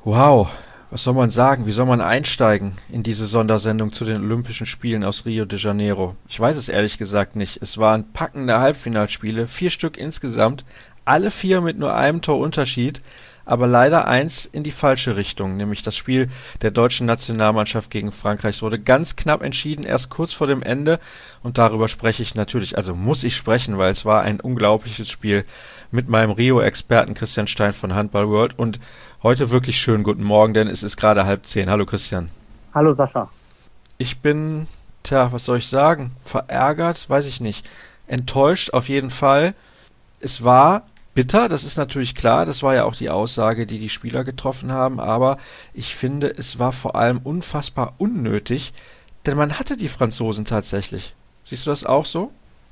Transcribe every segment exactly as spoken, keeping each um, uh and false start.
Wow, was soll man sagen? Wie soll man einsteigen in diese Sondersendung zu den Olympischen Spielen aus Rio de Janeiro? Ich weiß es ehrlich gesagt nicht. Es waren packende Halbfinalspiele, vier Stück insgesamt, alle vier mit nur einem Torunterschied, aber leider eins in die falsche Richtung, nämlich das Spiel der deutschen Nationalmannschaft gegen Frankreich. Es wurde ganz knapp entschieden, erst kurz vor dem Ende, und darüber spreche ich natürlich, also muss ich sprechen, weil es war ein unglaubliches Spiel mit meinem Rio-Experten Christian Stein von Handball World. Und heute wirklich schönen guten Morgen, denn es ist gerade halb zehn. Hallo Christian. Hallo Sascha. Ich bin, tja, was soll ich sagen? Verärgert, weiß ich nicht. Enttäuscht auf jeden Fall. Es war bitter, das ist natürlich klar. Das war ja auch die Aussage, die die Spieler getroffen haben. Aber ich finde, es war vor allem unfassbar unnötig, denn man hatte die Franzosen tatsächlich. Siehst du das auch so?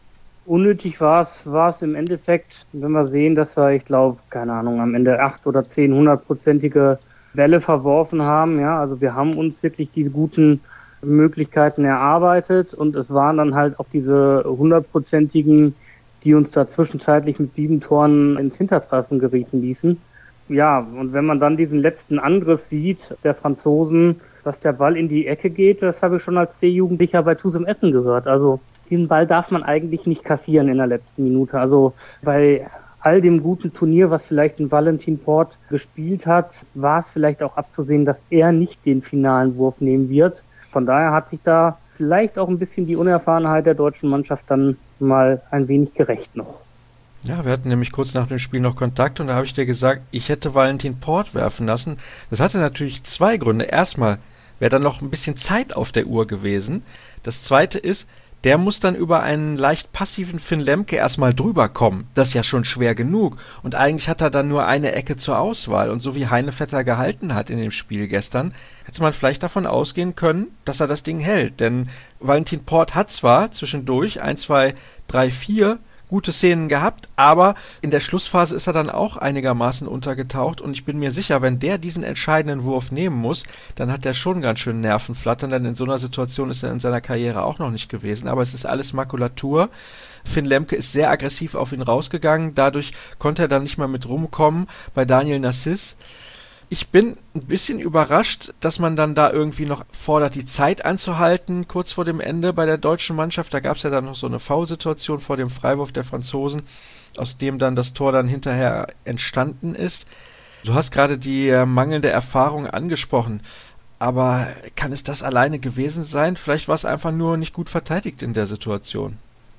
Unnötig war es, war es im Endeffekt, wenn wir sehen, dass wir, ich glaube, keine Ahnung, am Ende acht oder zehn hundertprozentige Bälle verworfen haben. Ja, also wir haben uns wirklich die guten Möglichkeiten erarbeitet und es waren dann halt auch diese hundertprozentigen, die uns da zwischenzeitlich mit sieben Toren ins Hintertreffen gerieten ließen. Ja, und wenn man dann diesen letzten Angriff sieht, der Franzosen, dass der Ball in die Ecke geht, das habe ich schon als C-Jugendlicher bei Tusem Essen gehört. Also den Ball darf man eigentlich nicht kassieren in der letzten Minute. Also bei all dem guten Turnier, was vielleicht ein Valentin Port gespielt hat, war es vielleicht auch abzusehen, dass er nicht den finalen Wurf nehmen wird. Von daher hat sich da vielleicht auch ein bisschen die Unerfahrenheit der deutschen Mannschaft dann mal ein wenig gerecht noch. Ja, wir hatten nämlich kurz nach dem Spiel noch Kontakt und da habe ich dir gesagt, ich hätte Valentin Port werfen lassen. Das hatte natürlich zwei Gründe. Erstmal wäre dann noch ein bisschen Zeit auf der Uhr gewesen. Das zweite ist, der muss dann über einen leicht passiven Finn Lemke erstmal drüber kommen. Das ist ja schon schwer genug. Und eigentlich hat er dann nur eine Ecke zur Auswahl. Und so wie Heinevetter gehalten hat in dem Spiel gestern, hätte man vielleicht davon ausgehen können, dass er das Ding hält. Denn Valentin Port hat zwar zwischendurch ein, zwei, drei, vier gute Szenen gehabt, aber in der Schlussphase ist er dann auch einigermaßen untergetaucht und ich bin mir sicher, wenn der diesen entscheidenden Wurf nehmen muss, dann hat der schon ganz schön Nervenflattern, denn in so einer Situation ist er in seiner Karriere auch noch nicht gewesen, aber es ist alles Makulatur. Finn Lemke ist sehr aggressiv auf ihn rausgegangen, dadurch konnte er dann nicht mehr mit rumkommen bei Daniel Nassis. Ich bin ein bisschen überrascht, dass man dann da irgendwie noch fordert, die Zeit anzuhalten, kurz vor dem Ende bei der deutschen Mannschaft. Da gab es ja dann noch so eine Foulsituation vor dem Freiwurf der Franzosen, aus dem dann das Tor dann hinterher entstanden ist. Du hast gerade die äh, mangelnde Erfahrung angesprochen, aber kann es das alleine gewesen sein? Vielleicht war es einfach nur nicht gut verteidigt in der Situation.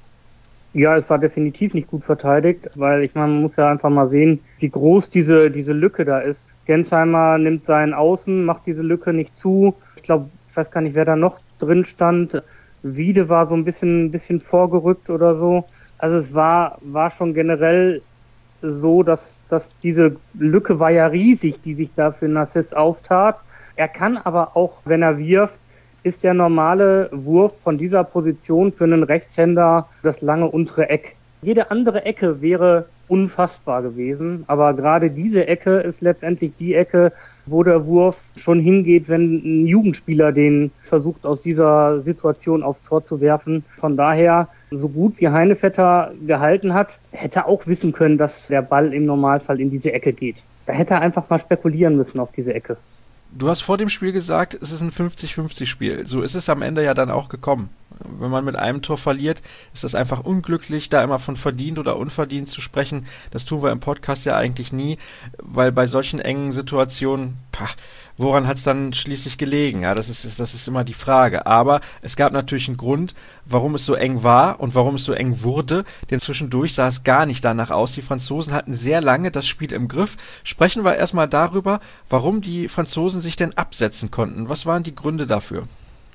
Ja, es war definitiv nicht gut verteidigt, weil ich meine, man muss ja einfach mal sehen, wie groß diese diese Lücke da ist. Gensheimer nimmt seinen Außen, macht diese Lücke nicht zu. Ich glaube, ich weiß gar nicht, wer da noch drin stand. Wiede war so ein bisschen ein bisschen vorgerückt oder so. Also es war war schon generell so, dass dass diese Lücke war ja riesig, die sich da für Nassis auftat. Er kann aber auch, wenn er wirft, ist der normale Wurf von dieser Position für einen Rechtshänder das lange untere Eck. Jede andere Ecke wäre unfassbar gewesen, aber gerade diese Ecke ist letztendlich die Ecke, wo der Wurf schon hingeht, wenn ein Jugendspieler den versucht, aus dieser Situation aufs Tor zu werfen. Von daher, so gut wie Heinevetter gehalten hat, hätte er auch wissen können, dass der Ball im Normalfall in diese Ecke geht. Da hätte er einfach mal spekulieren müssen auf diese Ecke. Du hast vor dem Spiel gesagt, es ist ein fünfzig fünfzig Spiel. So ist es am Ende ja dann auch gekommen. Wenn man mit einem Tor verliert, ist das einfach unglücklich, da immer von verdient oder unverdient zu sprechen. Das tun wir im Podcast ja eigentlich nie, weil bei solchen engen Situationen, pach, woran hat es dann schließlich gelegen? Ja, das ist, das ist immer die Frage. Aber es gab natürlich einen Grund, warum es so eng war und warum es so eng wurde, denn zwischendurch sah es gar nicht danach aus. Die Franzosen hatten sehr lange das Spiel im Griff. Sprechen wir erstmal darüber, warum die Franzosen sich denn absetzen konnten. Was waren die Gründe dafür?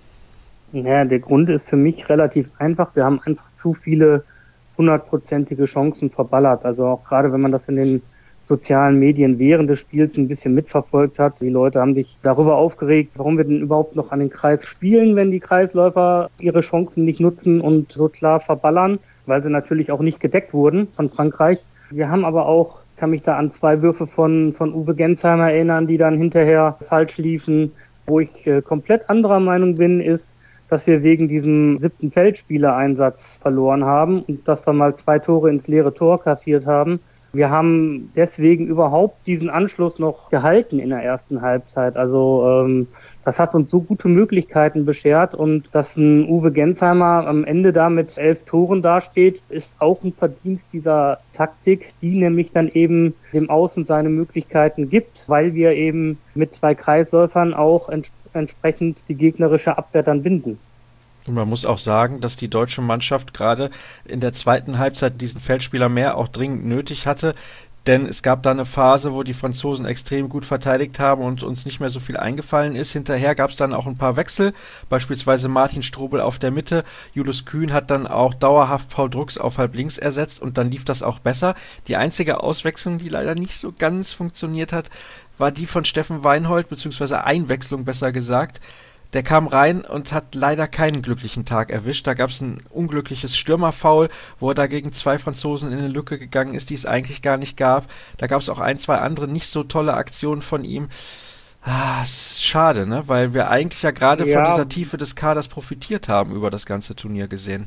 Ja, der Grund ist für mich relativ einfach. Wir haben einfach zu viele hundertprozentige Chancen verballert. Also auch gerade wenn man das in den sozialen Medien während des Spiels ein bisschen mitverfolgt hat. Die Leute haben sich darüber aufgeregt, warum wir denn überhaupt noch an den Kreis spielen, wenn die Kreisläufer ihre Chancen nicht nutzen und so klar verballern, weil sie natürlich auch nicht gedeckt wurden von Frankreich. Wir haben aber auch, kann mich da an zwei Würfe von, von Uwe Gensheimer erinnern, die dann hinterher falsch liefen. Wo ich äh, komplett anderer Meinung bin, ist, dass wir wegen diesem siebten Feldspieler-Einsatz verloren haben und dass wir mal zwei Tore ins leere Tor kassiert haben. Wir haben deswegen überhaupt diesen Anschluss noch gehalten in der ersten Halbzeit. Also ähm, das hat uns so gute Möglichkeiten beschert und dass ein Uwe Gensheimer am Ende da mit elf Toren dasteht, ist auch ein Verdienst dieser Taktik, die nämlich dann eben dem Außen seine Möglichkeiten gibt, weil wir eben mit zwei Kreisläufern auch ents- entsprechend die gegnerische Abwehr dann binden. Und man muss auch sagen, dass die deutsche Mannschaft gerade in der zweiten Halbzeit diesen Feldspieler mehr auch dringend nötig hatte, denn es gab da eine Phase, wo die Franzosen extrem gut verteidigt haben und uns nicht mehr so viel eingefallen ist. Hinterher gab es dann auch ein paar Wechsel, beispielsweise Martin Strobel auf der Mitte. Julius Kühn hat dann auch dauerhaft Paul Drucks auf halb links ersetzt und dann lief das auch besser. Die einzige Auswechslung, die leider nicht so ganz funktioniert hat, war die von Steffen Weinhold, beziehungsweise Einwechslung besser gesagt. Der kam rein und hat leider keinen glücklichen Tag erwischt. Da gab es ein unglückliches Stürmerfoul, wo er da gegen zwei Franzosen in eine Lücke gegangen ist, die es eigentlich gar nicht gab. Da gab es auch ein, zwei andere nicht so tolle Aktionen von ihm. Ah, ist schade, ne? Weil wir eigentlich ja gerade Ja. von dieser Tiefe des Kaders profitiert haben über das ganze Turnier gesehen.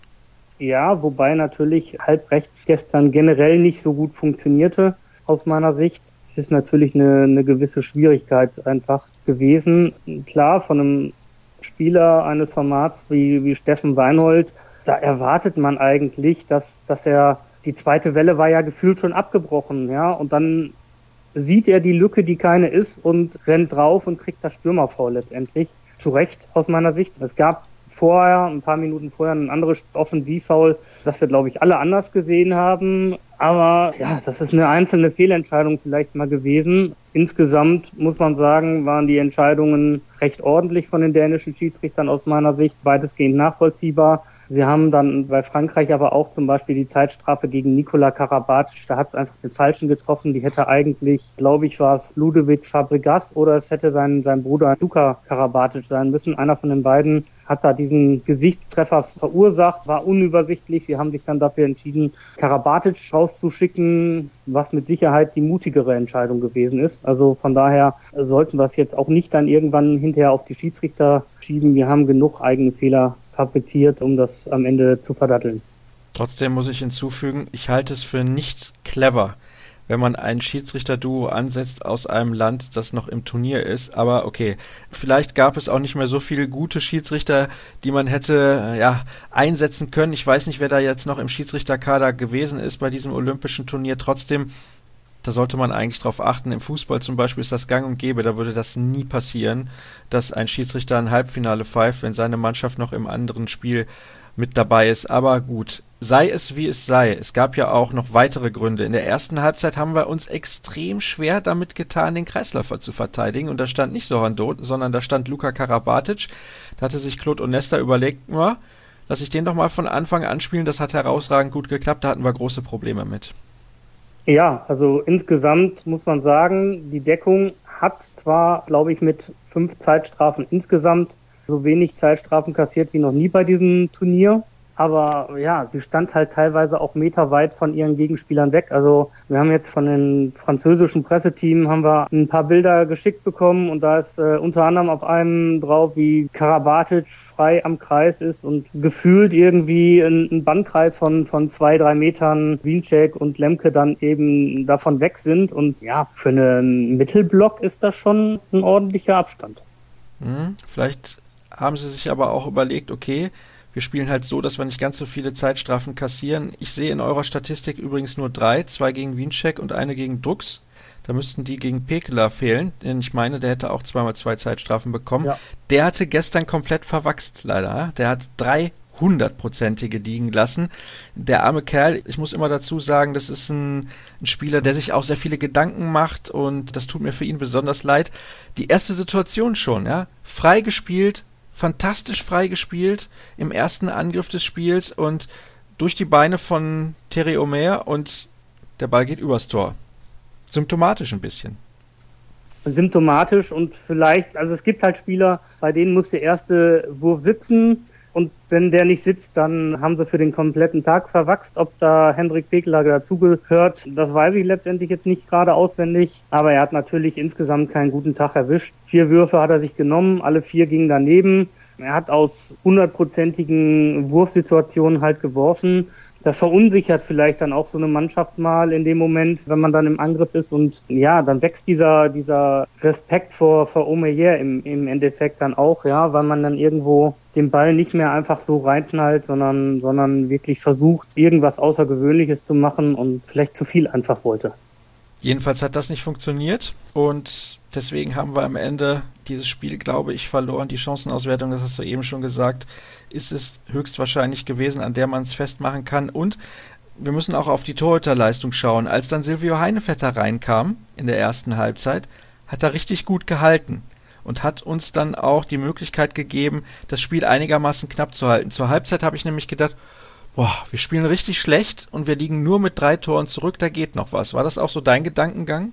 Ja, wobei natürlich halb rechts gestern generell nicht so gut funktionierte, aus meiner Sicht. Ist natürlich eine, eine gewisse Schwierigkeit einfach gewesen. Klar, von einem Spieler eines Formats wie, wie Steffen Weinhold, da erwartet man eigentlich, dass, dass er, die zweite Welle war ja gefühlt schon abgebrochen, ja, und dann sieht er die Lücke, die keine ist und rennt drauf und kriegt das Stürmerfoul letztendlich. Zu Recht, aus meiner Sicht. Es gab vorher, ein paar Minuten vorher, ein anderes Offensivfoul, das wir, glaube ich, alle anders gesehen haben. Aber ja, das ist eine einzelne Fehlentscheidung vielleicht mal gewesen. Insgesamt muss man sagen, waren die Entscheidungen recht ordentlich von den dänischen Schiedsrichtern aus meiner Sicht, weitestgehend nachvollziehbar. Sie haben dann bei Frankreich aber auch zum Beispiel die Zeitstrafe gegen Nicolas Karabatic, da hat es einfach den Falschen getroffen. Die hätte eigentlich, glaube ich, war es Ludovic Fabregas oder es hätte sein, sein Bruder Luka Karabatic sein müssen. Einer von den beiden hat da diesen Gesichtstreffer verursacht, war unübersichtlich. Sie haben sich dann dafür entschieden, Karabatic rauszuschicken, was mit Sicherheit die mutigere Entscheidung gewesen ist. Also von daher sollten wir es jetzt auch nicht dann irgendwann hinterher auf die Schiedsrichter schieben. Wir haben genug eigene Fehler fabriziert, um das am Ende zu verdatteln. Trotzdem muss ich hinzufügen, ich halte es für nicht clever, wenn man ein Schiedsrichterduo ansetzt aus einem Land, das noch im Turnier ist. Aber okay, vielleicht gab es auch nicht mehr so viele gute Schiedsrichter, die man hätte ja einsetzen können. Ich weiß nicht, wer da jetzt noch im Schiedsrichterkader gewesen ist bei diesem olympischen Turnier. Trotzdem, da sollte man eigentlich drauf achten. Im Fußball zum Beispiel ist das gang und gäbe, da würde das nie passieren, dass ein Schiedsrichter ein Halbfinale pfeift, wenn seine Mannschaft noch im anderen Spiel mit dabei ist. Aber gut, sei es wie es sei. Es gab ja auch noch weitere Gründe. In der ersten Halbzeit haben wir uns extrem schwer damit getan, den Kreisläufer zu verteidigen. Und da stand nicht Zoran Doth, sondern da stand Luka Karabatic. Da hatte sich Claude Onesta überlegt, na, lass ich den doch mal von Anfang an spielen. Das hat herausragend gut geklappt. Da hatten wir große Probleme mit. Ja, also insgesamt muss man sagen, die Deckung hat zwar, glaube ich, mit fünf Zeitstrafen insgesamt so wenig Zeitstrafen kassiert wie noch nie bei diesem Turnier. Aber ja, sie stand halt teilweise auch meterweit von ihren Gegenspielern weg. Also wir haben jetzt von den französischen Presseteam haben wir ein paar Bilder geschickt bekommen und da ist äh, unter anderem auf einem drauf, wie Karabatic frei am Kreis ist und gefühlt irgendwie ein, ein Bandkreis von von zwei, drei Metern Wiencheck und Lemke dann eben davon weg sind. Und ja, für einen Mittelblock ist das schon ein ordentlicher Abstand. Hm, vielleicht haben sie sich aber auch überlegt, okay, wir spielen halt so, dass wir nicht ganz so viele Zeitstrafen kassieren. Ich sehe in eurer Statistik übrigens nur drei, zwei gegen Wiencheck und eine gegen Drucks. Da müssten die gegen Pekela fehlen, denn ich meine, der hätte auch zweimal zwei Zeitstrafen bekommen. Ja. Der hatte gestern komplett verwachst, leider. Der hat drei hundertprozentige liegen lassen. Der arme Kerl, ich muss immer dazu sagen, das ist ein, ein Spieler, der sich auch sehr viele Gedanken macht und das tut mir für ihn besonders leid. Die erste Situation schon, ja, frei gespielt, fantastisch frei gespielt im ersten Angriff des Spiels und durch die Beine von Thierry Omer und der Ball geht übers Tor. Symptomatisch ein bisschen. Symptomatisch und vielleicht, also es gibt halt Spieler, bei denen muss der erste Wurf sitzen und wenn der nicht sitzt, dann haben sie für den kompletten Tag verwachst. Ob da Hendrik Pekela dazugehört, das weiß ich letztendlich jetzt nicht gerade auswendig, aber er hat natürlich insgesamt keinen guten Tag erwischt. Vier Würfe hat er sich genommen, alle vier gingen daneben. Er hat aus hundertprozentigen Wurfsituationen halt geworfen. das verunsichert vielleicht dann auch so eine Mannschaft mal in dem Moment, wenn man dann im Angriff ist und ja, dann wächst dieser dieser Respekt vor vor Omeyer im im Endeffekt dann auch, ja, weil man dann irgendwo den Ball nicht mehr einfach so reinknallt, sondern sondern wirklich versucht, irgendwas Außergewöhnliches zu machen und vielleicht zu viel einfach wollte. Jedenfalls hat das nicht funktioniert und deswegen haben wir am Ende dieses Spiel, glaube ich, verloren. Die Chancenauswertung, das hast du eben schon gesagt, ist es höchstwahrscheinlich gewesen, an der man es festmachen kann. Und wir müssen auch auf die Torhüterleistung schauen. Als dann Silvio Heinevetter reinkam in der ersten Halbzeit, hat er richtig gut gehalten und hat uns dann auch die Möglichkeit gegeben, das Spiel einigermaßen knapp zu halten. Zur Halbzeit habe ich nämlich gedacht, boah, wir spielen richtig schlecht und wir liegen nur mit drei Toren zurück, da geht noch was. War das auch so dein Gedankengang?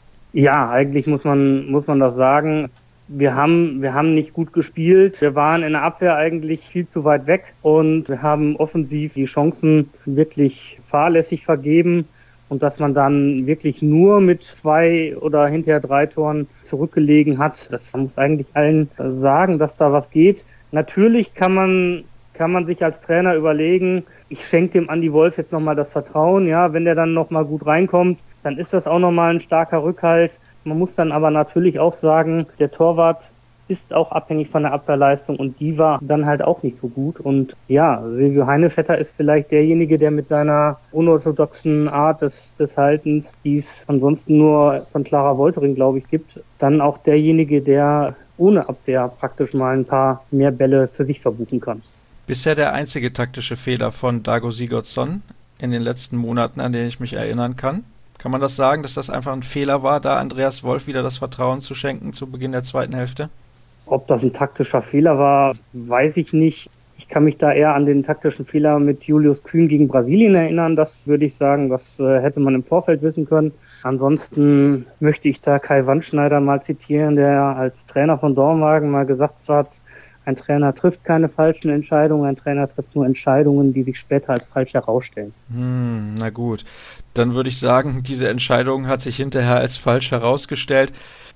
Ja, eigentlich muss man, muss man das sagen. Wir haben, wir haben nicht gut gespielt. Wir waren in der Abwehr eigentlich viel zu weit weg und wir haben offensiv die Chancen wirklich fahrlässig vergeben. Und dass man dann wirklich nur mit zwei oder hinterher drei Toren zurückgelegen hat, das muss eigentlich allen sagen, dass da was geht. Natürlich kann man kann man sich als Trainer überlegen, ich schenke dem Andi Wolf jetzt nochmal das Vertrauen, ja, wenn der dann nochmal gut reinkommt, dann ist das auch nochmal ein starker Rückhalt. Man muss dann aber natürlich auch sagen, der Torwart ist auch abhängig von der Abwehrleistung und die war dann halt auch nicht so gut. Und ja, Silvio Heinevetter ist vielleicht derjenige, der mit seiner unorthodoxen Art des, des Haltens, die es ansonsten nur von Clara Woltering, glaube ich, gibt, dann auch derjenige, der ohne Abwehr praktisch mal ein paar mehr Bälle für sich verbuchen kann. Bisher der einzige taktische Fehler von Dago Sigurdsson in den letzten Monaten, an den ich mich erinnern kann. Kann man das sagen, dass das einfach ein Fehler war, da Andreas Wolf wieder das Vertrauen zu schenken zu Beginn der zweiten Hälfte? Ob das ein taktischer Fehler war, weiß ich nicht. Ich kann mich da eher an den taktischen Fehler mit Julius Kühn gegen Brasilien erinnern. Das würde ich sagen, das äh, hätte man im Vorfeld wissen können. Ansonsten möchte ich da Kai Wandschneider mal zitieren, der als Trainer von Dormagen mal gesagt hat, ein Trainer trifft keine falschen Entscheidungen, ein Trainer trifft nur Entscheidungen, die sich später als falsch herausstellen. Hm, na gut, dann würde ich sagen, diese Entscheidung hat sich hinterher als falsch herausgestellt.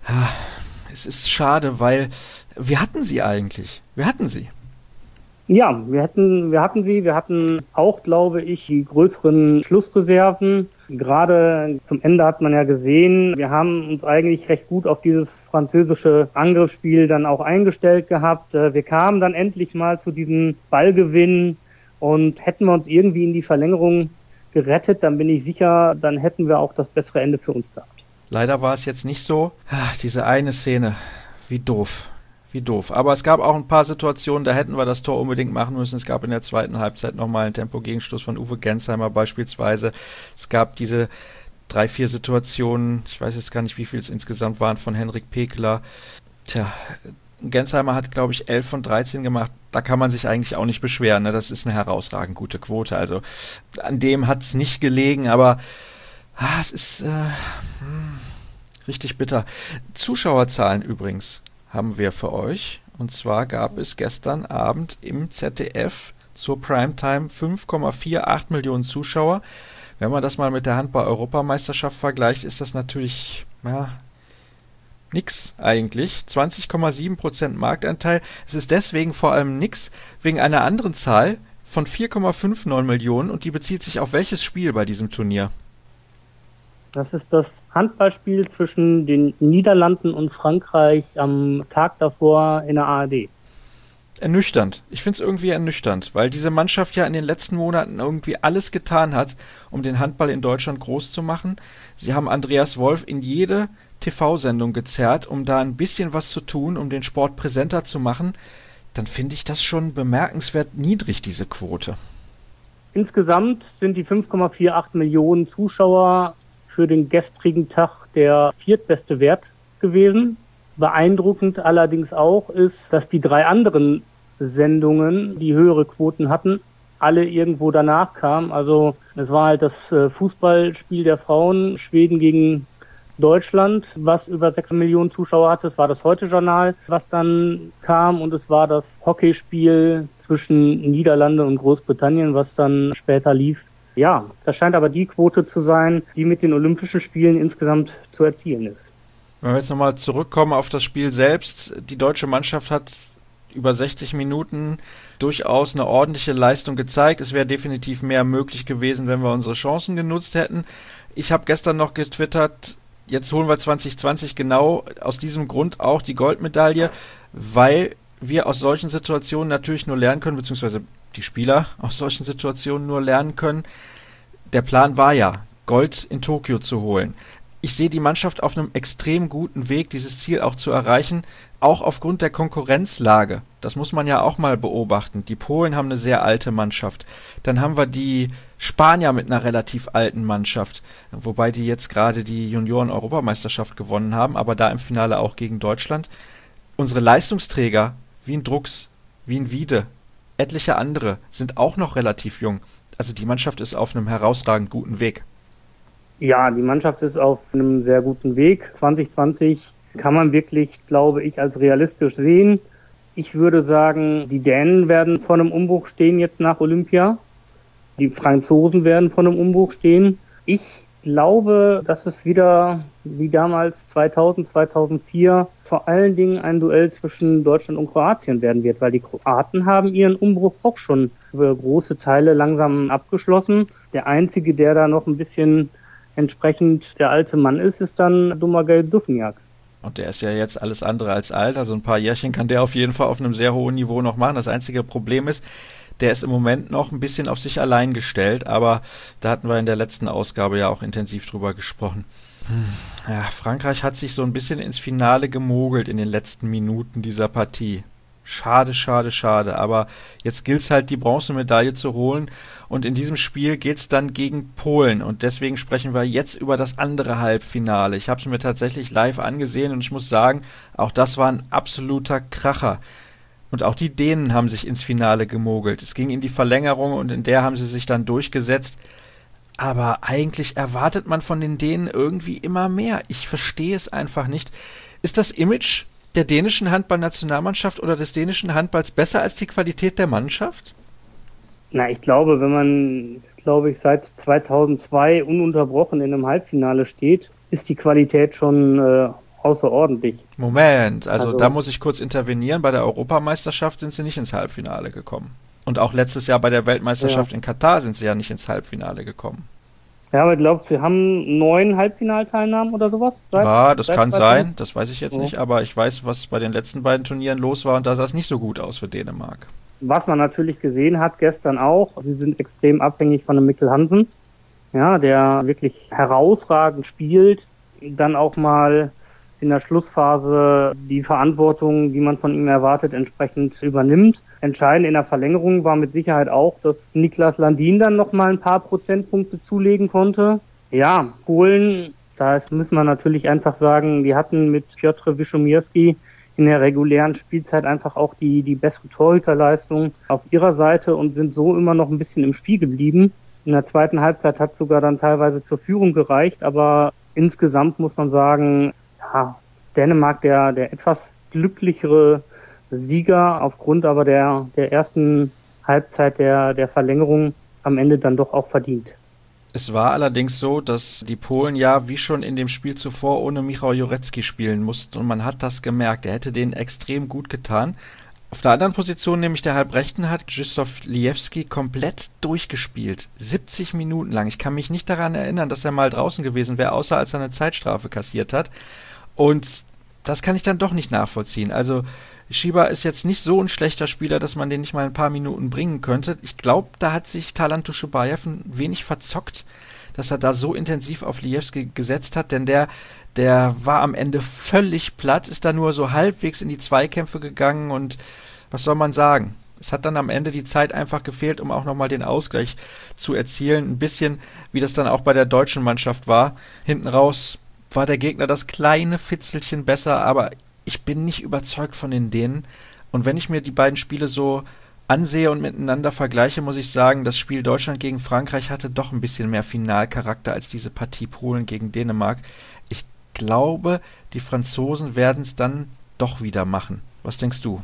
Es ist schade, weil wir hatten sie eigentlich. Wir hatten sie. Ja, wir hatten, wir hatten sie. Wir hatten auch, glaube ich, die größeren Schlussreserven. Gerade zum Ende hat man ja gesehen, wir haben uns eigentlich recht gut auf dieses französische Angriffsspiel dann auch eingestellt gehabt. Wir kamen dann endlich mal zu diesem Ballgewinn und hätten wir uns irgendwie in die Verlängerung gerettet, dann bin ich sicher, dann hätten wir auch das bessere Ende für uns gehabt. Leider war es jetzt nicht so. Ach, diese eine Szene, wie doof. Wie doof. Aber es gab auch ein paar Situationen, da hätten wir das Tor unbedingt machen müssen. Es gab in der zweiten Halbzeit nochmal einen Tempogegenstoß von Uwe Gensheimer beispielsweise. Es gab diese drei, vier Situationen, ich weiß jetzt gar nicht, wie viel es insgesamt waren, von Henrik Pekler. Tja, Gensheimer hat, glaube ich, elf von dreizehn gemacht. Da kann man sich eigentlich auch nicht beschweren. Ne? Das ist eine herausragend gute Quote. Also an dem hat es nicht gelegen, aber ah, es ist äh, richtig bitter. Zuschauerzahlen übrigens haben wir für euch. Und zwar gab es gestern Abend im Z D F zur Primetime fünf Komma achtundvierzig Millionen Zuschauer. Wenn man das mal mit der Handball-Europameisterschaft vergleicht, ist das natürlich, ja, nix eigentlich. zwanzig Komma sieben Prozent Marktanteil. Es ist deswegen vor allem nix, wegen einer anderen Zahl von vier Komma neunundfünfzig Millionen und die bezieht sich auf welches Spiel bei diesem Turnier? Das ist das Handballspiel zwischen den Niederlanden und Frankreich am Tag davor in der A R D. Ernüchternd. Ich finde es irgendwie ernüchternd, weil diese Mannschaft ja in den letzten Monaten irgendwie alles getan hat, um den Handball in Deutschland groß zu machen. Sie haben Andreas Wolf in jede T V-Sendung gezerrt, um da ein bisschen was zu tun, um den Sport präsenter zu machen. Dann finde ich das schon bemerkenswert niedrig, diese Quote. Insgesamt sind die fünf Komma achtundvierzig Millionen Zuschauer für den gestrigen Tag der viertbeste Wert gewesen. Beeindruckend allerdings auch ist, dass die drei anderen Sendungen, die höhere Quoten hatten, alle irgendwo danach kamen. Also es war halt das Fußballspiel der Frauen, Schweden gegen Deutschland, was über sechs Millionen Zuschauer hatte. Es war das Heute-Journal, was dann kam, und es war das Hockeyspiel zwischen Niederlande und Großbritannien, was dann später lief. Ja, das scheint aber die Quote zu sein, die mit den Olympischen Spielen insgesamt zu erzielen ist. Wenn wir jetzt nochmal zurückkommen auf das Spiel selbst, die deutsche Mannschaft hat über sechzig Minuten durchaus eine ordentliche Leistung gezeigt. Es wäre definitiv mehr möglich gewesen, wenn wir unsere Chancen genutzt hätten. Ich habe gestern noch getwittert, jetzt holen wir zwanzig zwanzig genau aus diesem Grund auch die Goldmedaille, weil wir aus solchen Situationen natürlich nur lernen können, beziehungsweise die Spieler aus solchen Situationen nur lernen können. Der Plan war ja, Gold in Tokio zu holen. Ich sehe die Mannschaft auf einem extrem guten Weg, dieses Ziel auch zu erreichen, auch aufgrund der Konkurrenzlage. Das muss man ja auch mal beobachten. Die Polen haben eine sehr alte Mannschaft. Dann haben wir die Spanier mit einer relativ alten Mannschaft, wobei die jetzt gerade die Junioren-Europameisterschaft gewonnen haben, aber da im Finale auch gegen Deutschland. Unsere Leistungsträger, wie ein Drucks, wie ein Wiede, etliche andere, sind auch noch relativ jung. Also die Mannschaft ist auf einem herausragend guten Weg. Ja, die Mannschaft ist auf einem sehr guten Weg. zwanzig zwanzig kann man wirklich, glaube ich, als realistisch sehen. Ich würde sagen, die Dänen werden vor einem Umbruch stehen jetzt nach Olympia. Die Franzosen werden vor einem Umbruch stehen. Ich glaube, dass es wieder wie damals zweitausend, zweitausendvier vor allen Dingen ein Duell zwischen Deutschland und Kroatien werden wird, weil die Kroaten haben ihren Umbruch auch schon über große Teile langsam abgeschlossen. Der einzige, der da noch ein bisschen entsprechend der alte Mann ist, ist dann Domagoj Duvnjak. Und der ist ja jetzt alles andere als alt, also ein paar Jährchen kann der auf jeden Fall auf einem sehr hohen Niveau noch machen. Das einzige Problem ist, der ist im Moment noch ein bisschen auf sich allein gestellt, aber da hatten wir in der letzten Ausgabe ja auch intensiv drüber gesprochen. Hm. Ja, Frankreich hat sich so ein bisschen ins Finale gemogelt in den letzten Minuten dieser Partie. Schade, schade, schade, aber jetzt gilt es halt, die Bronzemedaille zu holen und in diesem Spiel geht es dann gegen Polen und deswegen sprechen wir jetzt über das andere Halbfinale. Ich habe es mir tatsächlich live angesehen und ich muss sagen, auch das war ein absoluter Kracher. Und auch die Dänen haben sich ins Finale gemogelt. Es ging in die Verlängerung und in der haben sie sich dann durchgesetzt. Aber eigentlich erwartet man von den Dänen irgendwie immer mehr. Ich verstehe es einfach nicht. Ist das Image der dänischen Handballnationalmannschaft oder des dänischen Handballs besser als die Qualität der Mannschaft? Na, ich glaube, wenn man, glaube ich, seit zweitausendzwei ununterbrochen in einem Halbfinale steht, ist die Qualität schon äh, außerordentlich. Moment, also, also da muss ich kurz intervenieren. Bei der Europameisterschaft sind sie nicht ins Halbfinale gekommen. Und auch letztes Jahr bei der Weltmeisterschaft ja. in Katar sind sie ja nicht ins Halbfinale gekommen. Ja, aber glaubst du, wir haben neun Halbfinalteilnahmen oder sowas? Seit, ja, das kann sein, das weiß ich jetzt ja. nicht, aber ich weiß, was bei den letzten beiden Turnieren los war und da sah es nicht so gut aus für Dänemark. Was man natürlich gesehen hat gestern auch, sie sind extrem abhängig von dem Mikkel Hansen, ja, der wirklich herausragend spielt, dann auch mal in der Schlussphase die Verantwortung, die man von ihm erwartet, entsprechend übernimmt. Entscheidend in der Verlängerung war mit Sicherheit auch, dass Niklas Landin dann noch mal ein paar Prozentpunkte zulegen konnte. Ja, Polen, da müssen wir natürlich einfach sagen, die hatten mit Piotr Wiszomirski in der regulären Spielzeit einfach auch die, die bessere Torhüterleistung auf ihrer Seite und sind so immer noch ein bisschen im Spiel geblieben. In der zweiten Halbzeit hat es sogar dann teilweise zur Führung gereicht, aber insgesamt muss man sagen, ja, Dänemark der, der etwas glücklichere Sieger aufgrund aber der, der ersten Halbzeit der, der Verlängerung am Ende dann doch auch verdient. Es war allerdings so, dass die Polen ja wie schon in dem Spiel zuvor ohne Michał Jurecki spielen mussten und man hat das gemerkt, er hätte denen extrem gut getan. Auf der anderen Position, nämlich der Halbrechten, hat Krzysztof Liewski komplett durchgespielt. siebzig Minuten lang. Ich kann mich nicht daran erinnern, dass er mal draußen gewesen wäre, außer als er eine Zeitstrafe kassiert hat. Und das kann ich dann doch nicht nachvollziehen. Also Schiba ist jetzt nicht so ein schlechter Spieler, dass man den nicht mal ein paar Minuten bringen könnte. Ich glaube, da hat sich Talant Dushubayev ein wenig verzockt, dass er da so intensiv auf Liewski gesetzt hat, denn der, der war am Ende völlig platt, ist da nur so halbwegs in die Zweikämpfe gegangen und was soll man sagen? Es hat dann am Ende die Zeit einfach gefehlt, um auch nochmal den Ausgleich zu erzielen. Ein bisschen, wie das dann auch bei der deutschen Mannschaft war. Hinten raus war der Gegner das kleine Fitzelchen besser, aber ich bin nicht überzeugt von den Dänen. Und wenn ich mir die beiden Spiele so ansehe und miteinander vergleiche, muss ich sagen, das Spiel Deutschland gegen Frankreich hatte doch ein bisschen mehr Finalcharakter als diese Partie Polen gegen Dänemark. Ich glaube, die Franzosen werden es dann doch wieder machen. Was denkst du?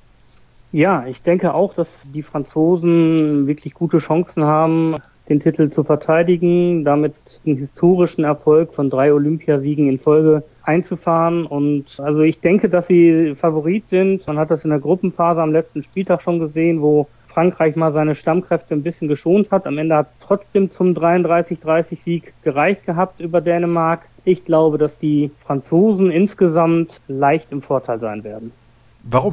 Ja, ich denke auch, dass die Franzosen wirklich gute Chancen haben, den Titel zu verteidigen, damit einen historischen Erfolg von drei Olympiasiegen in Folge einzufahren. Und also ich denke, dass sie Favorit sind. Man hat das in der Gruppenphase am letzten Spieltag schon gesehen, wo Frankreich mal seine Stammkräfte ein bisschen geschont hat. Am Ende hat es trotzdem zum dreiunddreißig dreißig Sieg gereicht gehabt über Dänemark. Ich glaube, dass die Franzosen insgesamt leicht im Vorteil sein werden. Warum?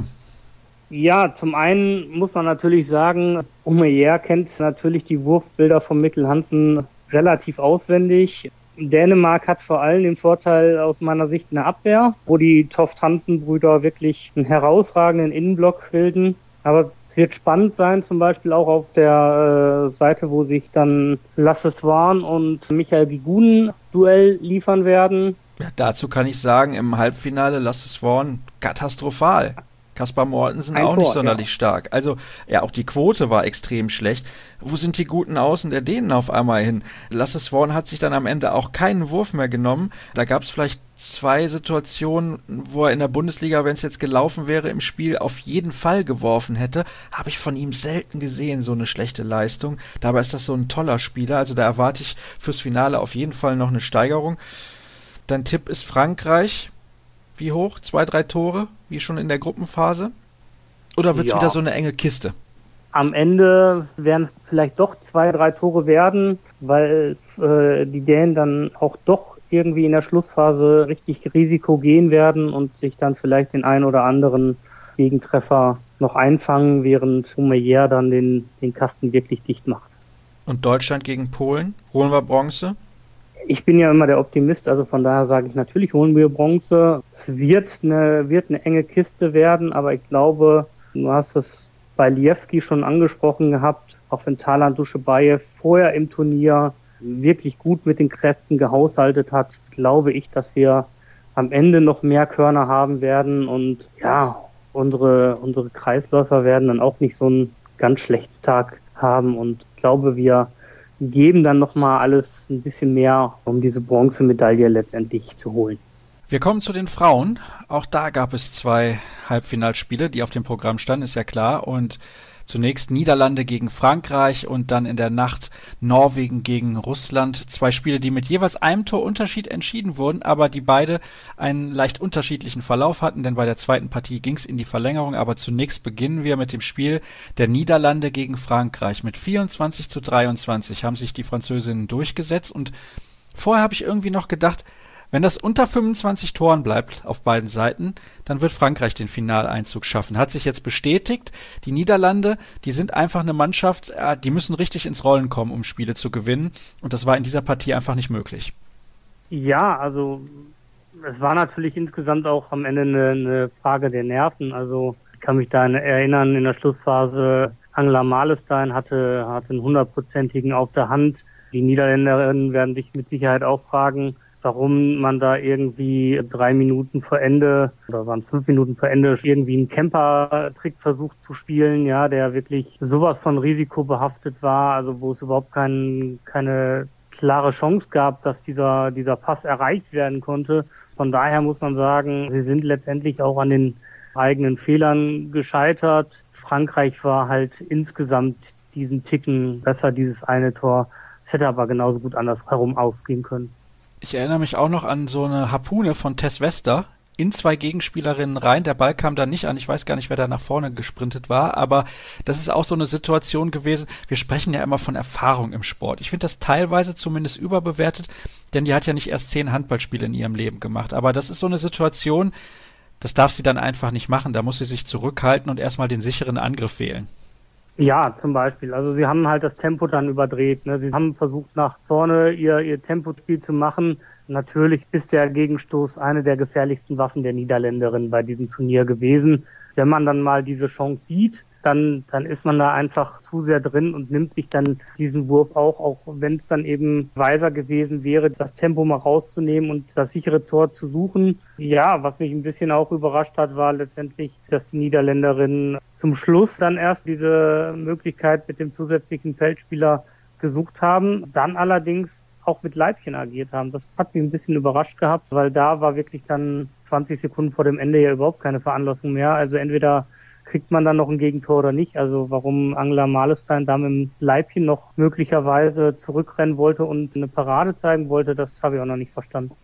Ja, zum einen muss man natürlich sagen, Omeyer kennt natürlich die Wurfbilder von Mikkel Hansen relativ auswendig. Dänemark hat vor allem den Vorteil aus meiner Sicht in der Abwehr, wo die Toft-Hansen-Brüder wirklich einen herausragenden Innenblock bilden. Aber es wird spannend sein, zum Beispiel auch auf der äh, Seite, wo sich dann Lasse Swan und Michael Gigunen Duell liefern werden. Ja, dazu kann ich sagen, im Halbfinale Lasse Swan katastrophal. Kaspar Mortensen Ein auch Tor, nicht sonderlich ja. stark. Also, ja, auch die Quote war extrem schlecht. Wo sind die guten Außen der Dänen auf einmal hin? Lasse Swan hat sich dann am Ende auch keinen Wurf mehr genommen. Da gab es vielleicht zwei Situationen, wo er in der Bundesliga, wenn es jetzt gelaufen wäre, im Spiel auf jeden Fall geworfen hätte. Habe ich von ihm selten gesehen, so eine schlechte Leistung. Dabei ist das so ein toller Spieler. Also da erwarte ich fürs Finale auf jeden Fall noch eine Steigerung. Dein Tipp ist Frankreich. Wie hoch? Zwei, drei Tore? Wie schon in der Gruppenphase? Oder wird es Ja. wieder so eine enge Kiste? Am Ende werden es vielleicht doch zwei, drei Tore werden, weil äh, die Dänen dann auch doch irgendwie in der Schlussphase richtig Risiko gehen werden und sich dann vielleicht den einen oder anderen Gegentreffer noch einfangen, während Omeyer dann den, den Kasten wirklich dicht macht. Und Deutschland gegen Polen? Holen wir Bronze? Ich bin ja immer der Optimist, also von daher sage ich, natürlich holen wir Bronze. Es wird eine, wird eine enge Kiste werden, aber ich glaube, du hast es bei Liewski schon angesprochen gehabt, auch wenn Talan Duschebaev vorher im Turnier wirklich gut mit den Kräften gehaushaltet hat, glaube ich, dass wir am Ende noch mehr Körner haben werden und ja, unsere, unsere Kreisläufer werden dann auch nicht so einen ganz schlechten Tag haben und ich glaube, wir geben dann nochmal alles ein bisschen mehr, um diese Bronzemedaille letztendlich zu holen. Wir kommen zu den Frauen. Auch da gab es zwei Halbfinalspiele, die auf dem Programm standen, ist ja klar. Und zunächst Niederlande gegen Frankreich und dann in der Nacht Norwegen gegen Russland. Zwei Spiele, die mit jeweils einem Torunterschied entschieden wurden, aber die beide einen leicht unterschiedlichen Verlauf hatten, denn bei der zweiten Partie ging es in die Verlängerung. Aber zunächst beginnen wir mit dem Spiel der Niederlande gegen Frankreich. Mit vierundzwanzig zu dreiundzwanzig haben sich die Französinnen durchgesetzt und vorher habe ich irgendwie noch gedacht, wenn das unter fünfundzwanzig Toren bleibt auf beiden Seiten, dann wird Frankreich den Finaleinzug schaffen. Hat sich jetzt bestätigt. Die Niederlande, die sind einfach eine Mannschaft, die müssen richtig ins Rollen kommen, um Spiele zu gewinnen. Und das war in dieser Partie einfach nicht möglich. Ja, also es war natürlich insgesamt auch am Ende eine, eine Frage der Nerven. Also ich kann mich da erinnern, in der Schlussphase Angela Malestein hatte, hatte einen hundertprozentigen auf der Hand. Die Niederländerinnen werden sich mit Sicherheit auch fragen, warum man da irgendwie drei Minuten vor Ende oder waren es fünf Minuten vor Ende irgendwie einen Camper-Trick versucht zu spielen, ja, der wirklich sowas von risikobehaftet war, also wo es überhaupt kein, keine klare Chance gab, dass dieser, dieser Pass erreicht werden konnte. Von daher muss man sagen, sie sind letztendlich auch an den eigenen Fehlern gescheitert. Frankreich war halt insgesamt diesen Ticken besser, dieses eine Tor. Es hätte aber genauso gut andersherum ausgehen können. Ich erinnere mich auch noch an so eine Harpune von Tess Wester in zwei Gegenspielerinnen rein. Der Ball kam da nicht an. Ich weiß gar nicht, wer da nach vorne gesprintet war, aber das ist auch so eine Situation gewesen. Wir sprechen ja immer von Erfahrung im Sport. Ich finde das teilweise zumindest überbewertet, denn die hat ja nicht erst zehn Handballspiele in ihrem Leben gemacht. Aber das ist so eine Situation, das darf sie dann einfach nicht machen. Da muss sie sich zurückhalten und erstmal den sicheren Angriff wählen. Ja, zum Beispiel. Also sie haben halt das Tempo dann überdreht. Ne? Sie haben versucht, nach vorne ihr, ihr Tempospiel zu machen. Natürlich ist der Gegenstoß eine der gefährlichsten Waffen der Niederländerin bei diesem Turnier gewesen. Wenn man dann mal diese Chance sieht, dann, dann ist man da einfach zu sehr drin und nimmt sich dann diesen Wurf auch, auch wenn es dann eben weiser gewesen wäre, das Tempo mal rauszunehmen und das sichere Tor zu suchen. Ja, was mich ein bisschen auch überrascht hat, war letztendlich, dass die Niederländerinnen zum Schluss dann erst diese Möglichkeit mit dem zusätzlichen Feldspieler gesucht haben, dann allerdings auch mit Leibchen agiert haben. Das hat mich ein bisschen überrascht gehabt, weil da war wirklich dann zwanzig Sekunden vor dem Ende ja überhaupt keine Veranlassung mehr. Also entweder kriegt man dann noch ein Gegentor oder nicht. Also warum Angela Malestein da mit dem Leibchen noch möglicherweise zurückrennen wollte und eine Parade zeigen wollte, das habe ich auch noch nicht verstanden.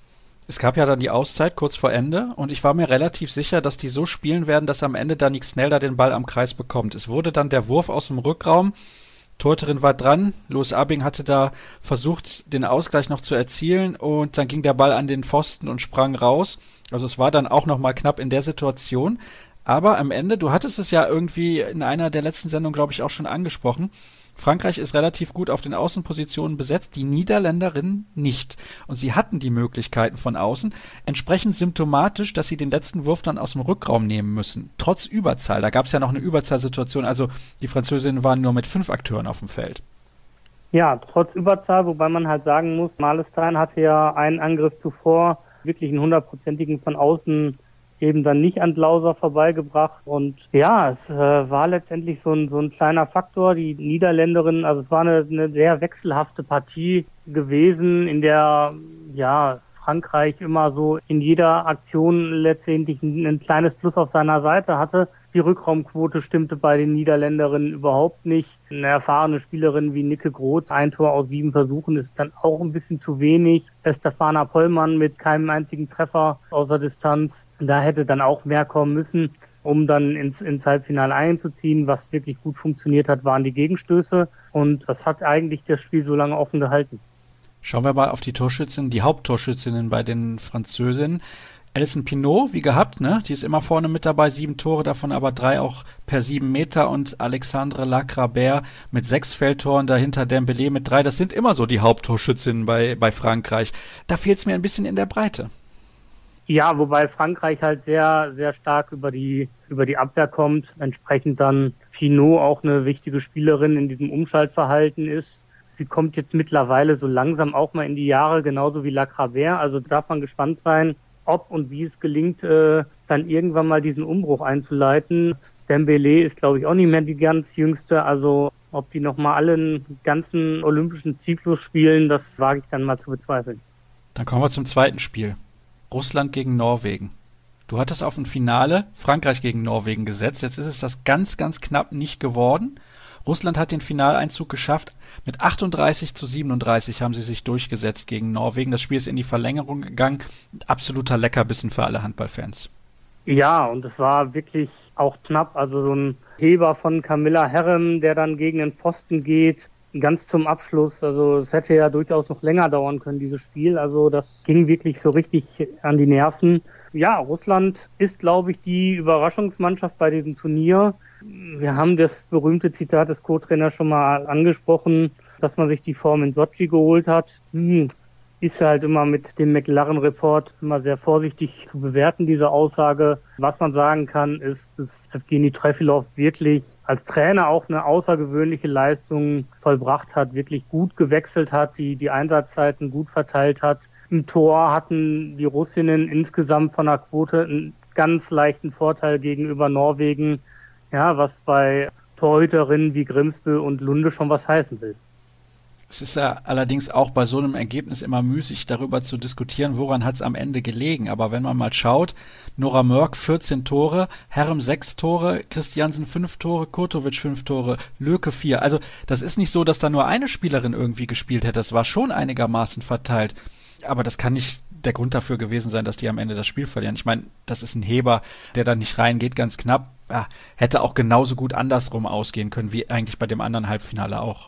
Es gab ja dann die Auszeit kurz vor Ende und ich war mir relativ sicher, dass die so spielen werden, dass am Ende Danick Snelda den Ball am Kreis bekommt. Es wurde dann der Wurf aus dem Rückraum, Torhüterin war dran, Louis Abing hatte da versucht, den Ausgleich noch zu erzielen und dann ging der Ball an den Pfosten und sprang raus. Also es war dann auch nochmal knapp in der Situation. Aber am Ende, du hattest es ja irgendwie in einer der letzten Sendungen, glaube ich, auch schon angesprochen, Frankreich ist relativ gut auf den Außenpositionen besetzt, die Niederländerinnen nicht. Und sie hatten die Möglichkeiten von außen, entsprechend symptomatisch, dass sie den letzten Wurf dann aus dem Rückraum nehmen müssen, trotz Überzahl. Da gab es ja noch eine Überzahlsituation, also die Französinnen waren nur mit fünf Akteuren auf dem Feld. Ja, trotz Überzahl, wobei man halt sagen muss, Malestein hatte ja einen Angriff zuvor, wirklich einen hundertprozentigen von außen eben dann nicht an Glauser vorbeigebracht. Und ja, es äh, war letztendlich so ein, so ein kleiner Faktor. Die Niederländerin, also es war eine, eine sehr wechselhafte Partie gewesen, in der ja Frankreich immer so in jeder Aktion letztendlich ein, ein kleines Plus auf seiner Seite hatte. Die Rückraumquote stimmte bei den Niederländerinnen überhaupt nicht. Eine erfahrene Spielerin wie Nicke Groth, ein Tor aus sieben Versuchen, ist dann auch ein bisschen zu wenig. Stefana Pollmann mit keinem einzigen Treffer außer Distanz. Da hätte dann auch mehr kommen müssen, um dann ins, ins Halbfinale einzuziehen. Was wirklich gut funktioniert hat, waren die Gegenstöße. Und das hat eigentlich das Spiel so lange offen gehalten. Schauen wir mal auf die Torschützinnen, die Haupttorschützinnen bei den Französinnen. Alison Pinot, wie gehabt, ne? Die ist immer vorne mit dabei, sieben Tore, davon aber drei auch per sieben Meter und Alexandre Lacrabert mit sechs Feldtoren, dahinter Dembélé mit drei. Das sind immer so die Haupttorschützinnen bei, bei Frankreich. Da fehlt es mir ein bisschen in der Breite. Ja, wobei Frankreich halt sehr, sehr stark über die, über die Abwehr kommt. Entsprechend dann Pinot auch eine wichtige Spielerin in diesem Umschaltverhalten ist. Sie kommt jetzt mittlerweile so langsam auch mal in die Jahre, genauso wie Lacrabert. Also darf man gespannt sein, ob und wie es gelingt, äh, dann irgendwann mal diesen Umbruch einzuleiten. Dembélé ist, glaube ich, auch nicht mehr die ganz jüngste. Also ob die nochmal alle einen ganzen olympischen Zyklus spielen, das wage ich dann mal zu bezweifeln. Dann kommen wir zum zweiten Spiel. Russland gegen Norwegen. Du hattest auf ein Finale Frankreich gegen Norwegen gesetzt. Jetzt ist es das ganz, ganz knapp nicht geworden. Russland hat den Finaleinzug geschafft. Mit achtunddreißig zu siebenunddreißig haben sie sich durchgesetzt gegen Norwegen. Das Spiel ist in die Verlängerung gegangen. Absoluter Leckerbissen für alle Handballfans. Ja, und es war wirklich auch knapp. Also so ein Heber von Camilla Herrem, der dann gegen den Pfosten geht, ganz zum Abschluss. Also es hätte ja durchaus noch länger dauern können, dieses Spiel. Also das ging wirklich so richtig an die Nerven. Ja, Russland ist, glaube ich, die Überraschungsmannschaft bei diesem Turnier. Wir haben das berühmte Zitat des Co-Trainers schon mal angesprochen, dass man sich die Form in Sotschi geholt hat. Hm, ist halt immer mit dem McLaren-Report immer sehr vorsichtig zu bewerten, diese Aussage. Was man sagen kann, ist, dass Evgeny Trefilov wirklich als Trainer auch eine außergewöhnliche Leistung vollbracht hat, wirklich gut gewechselt hat, die, die Einsatzzeiten gut verteilt hat. Im Tor hatten die Russinnen insgesamt von der Quote einen ganz leichten Vorteil gegenüber Norwegen, ja, was bei Torhüterinnen wie Grimsbø und Lunde schon was heißen will. Es ist ja allerdings auch bei so einem Ergebnis immer müßig, darüber zu diskutieren, woran hat es am Ende gelegen. Aber wenn man mal schaut, Nora Mörk vierzehn Tore, Herrem sechs Tore, Christiansen fünf Tore, Kurtovic fünf Tore, Löke vier. Also das ist nicht so, dass da nur eine Spielerin irgendwie gespielt hätte. Das war schon einigermaßen verteilt. Aber das kann nicht der Grund dafür gewesen sein, dass die am Ende das Spiel verlieren. Ich meine, das ist ein Heber, der da nicht reingeht, ganz knapp. Ja, hätte auch genauso gut andersrum ausgehen können, wie eigentlich bei dem anderen Halbfinale auch.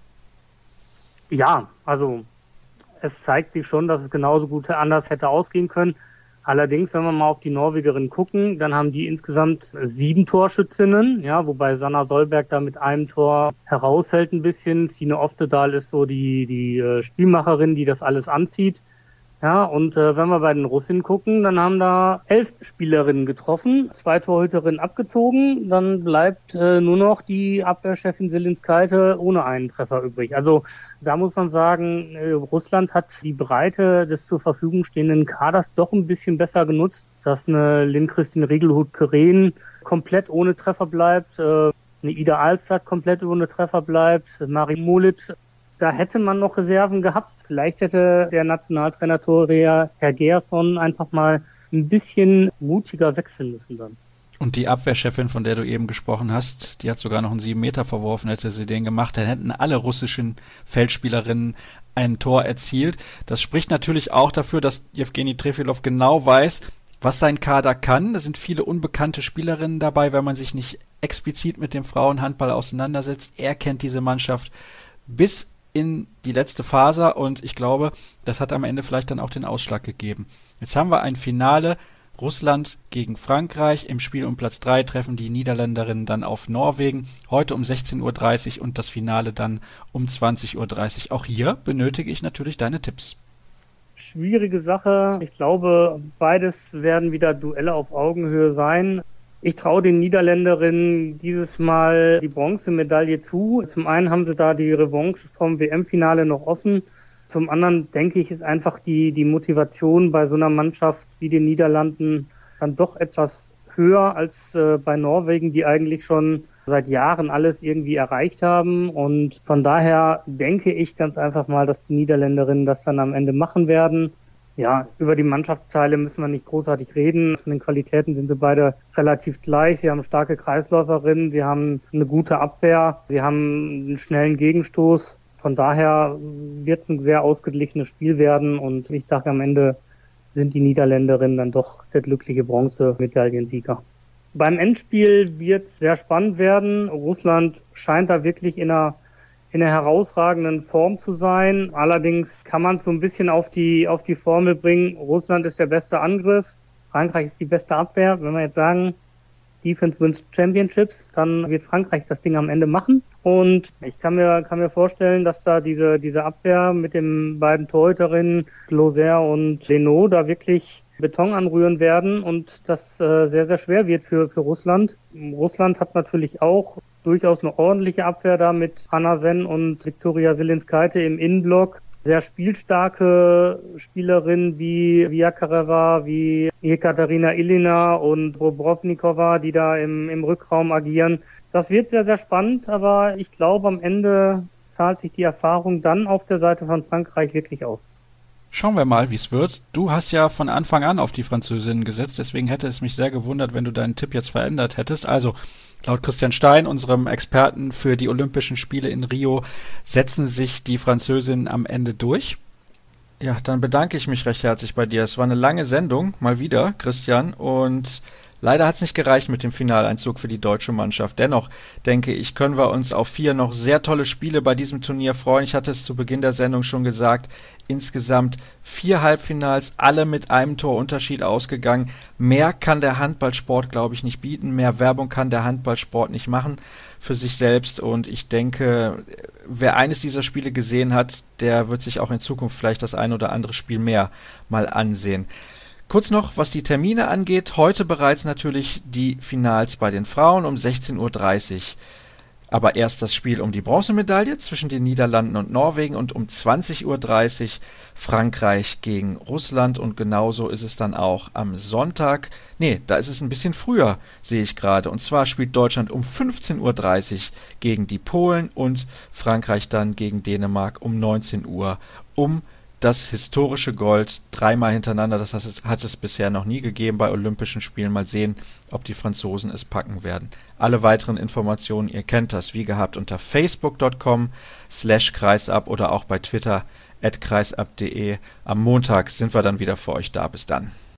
Ja, also es zeigt sich schon, dass es genauso gut anders hätte ausgehen können. Allerdings, wenn wir mal auf die Norwegerinnen gucken, dann haben die insgesamt sieben Torschützinnen, ja, wobei Sanna Solberg da mit einem Tor heraushält ein bisschen. Sine Oftedal ist so die, die äh, Spielmacherin, die das alles anzieht. Ja, und äh, wenn wir bei den Russinnen gucken, dann haben da elf Spielerinnen getroffen, zwei Torhüterinnen abgezogen, dann bleibt äh, nur noch die Abwehrchefin Selinskaite ohne einen Treffer übrig. Also da muss man sagen, äh, Russland hat die Breite des zur Verfügung stehenden Kaders doch ein bisschen besser genutzt, dass eine Lynn-Christine Riegelhut-Keren komplett ohne Treffer bleibt, äh, eine Ida Alstad komplett ohne Treffer bleibt, Marie Molit. Da hätte man noch Reserven gehabt. Vielleicht hätte der Nationaltrainer Torrea, Herr Gerson, einfach mal ein bisschen mutiger wechseln müssen dann. Und die Abwehrchefin, von der du eben gesprochen hast, die hat sogar noch einen sieben Meter verworfen, hätte sie den gemacht, dann hätten alle russischen Feldspielerinnen ein Tor erzielt. Das spricht natürlich auch dafür, dass Jewgeni Trefilov genau weiß, was sein Kader kann. Da sind viele unbekannte Spielerinnen dabei, wenn man sich nicht explizit mit dem Frauenhandball auseinandersetzt. Er kennt diese Mannschaft bis in die letzte Faser und ich glaube, das hat am Ende vielleicht dann auch den Ausschlag gegeben. Jetzt haben wir ein Finale, Russland gegen Frankreich. Im Spiel um Platz drei treffen die Niederländerinnen dann auf Norwegen. Heute um sechzehn Uhr dreißig und das Finale dann um zwanzig Uhr dreißig. Auch hier benötige ich natürlich deine Tipps. Schwierige Sache. Ich glaube, beides werden wieder Duelle auf Augenhöhe sein. Ich traue den Niederländerinnen dieses Mal die Bronzemedaille zu. Zum einen haben sie da die Revanche vom W M-Finale noch offen. Zum anderen denke ich, ist einfach die, die Motivation bei so einer Mannschaft wie den Niederlanden dann doch etwas höher als äh, bei Norwegen, die eigentlich schon seit Jahren alles irgendwie erreicht haben. Und von daher denke ich ganz einfach mal, dass die Niederländerinnen das dann am Ende machen werden. Ja, über die Mannschaftsteile müssen wir nicht großartig reden. Von den Qualitäten sind sie beide relativ gleich. Sie haben starke Kreisläuferinnen, sie haben eine gute Abwehr, sie haben einen schnellen Gegenstoß. Von daher wird es ein sehr ausgeglichenes Spiel werden und ich sage, am Ende sind die Niederländerinnen dann doch der glückliche Bronzemedaillensieger. Beim Endspiel wird es sehr spannend werden. Russland scheint da wirklich in einer in einer herausragenden Form zu sein. Allerdings kann man es so ein bisschen auf die, auf die Formel bringen. Russland ist der beste Angriff, Frankreich ist die beste Abwehr. Wenn wir jetzt sagen, Defense wins Championships, dann wird Frankreich das Ding am Ende machen. Und ich kann mir, kann mir vorstellen, dass da diese, diese Abwehr mit den beiden Torhüterinnen, Loser und Leno, da wirklich Beton anrühren werden und das äh, sehr, sehr schwer wird für, für Russland. Russland hat natürlich auch durchaus eine ordentliche Abwehr da mit Anna Sen und Viktoria Zelinskaite im Innenblock. Sehr spielstarke Spielerinnen wie Viakareva, wie Ekaterina Ilina und Bobrovnikova, die da im, im Rückraum agieren. Das wird sehr, sehr spannend, aber ich glaube, am Ende zahlt sich die Erfahrung dann auf der Seite von Frankreich wirklich aus. Schauen wir mal, wie es wird. Du hast ja von Anfang an auf die Französinnen gesetzt, deswegen hätte es mich sehr gewundert, wenn du deinen Tipp jetzt verändert hättest. Also, laut Christian Stein, unserem Experten für die Olympischen Spiele in Rio, setzen sich die Französinnen am Ende durch. Ja, dann bedanke ich mich recht herzlich bei dir. Es war eine lange Sendung, mal wieder, Christian, und leider hat es nicht gereicht mit dem Finaleinzug für die deutsche Mannschaft. Dennoch, denke ich, können wir uns auf vier noch sehr tolle Spiele bei diesem Turnier freuen. Ich hatte es zu Beginn der Sendung schon gesagt, insgesamt vier Halbfinals, alle mit einem Torunterschied ausgegangen. Mehr kann der Handballsport, glaube ich, nicht bieten. Mehr Werbung kann der Handballsport nicht machen für sich selbst. Und ich denke, wer eines dieser Spiele gesehen hat, der wird sich auch in Zukunft vielleicht das ein oder andere Spiel mehr mal ansehen. Kurz noch, was die Termine angeht, heute bereits natürlich die Finals bei den Frauen um sechzehn Uhr dreißig. Aber erst das Spiel um die Bronzemedaille zwischen den Niederlanden und Norwegen und um zwanzig Uhr dreißig Frankreich gegen Russland und genauso ist es dann auch am Sonntag. Nee, da ist es ein bisschen früher, sehe ich gerade. Und zwar spielt Deutschland um fünfzehn Uhr dreißig gegen die Polen und Frankreich dann gegen Dänemark um neunzehn Uhr um das historische Gold dreimal hintereinander. Das hat es, hat es bisher noch nie gegeben bei Olympischen Spielen. Mal sehen, ob die Franzosen es packen werden. Alle weiteren Informationen, ihr kennt das, wie gehabt, unter facebook punkt com slash kreisab oder auch bei Twitter at kreisab punkt de. Am Montag sind wir dann wieder für euch da. Bis dann.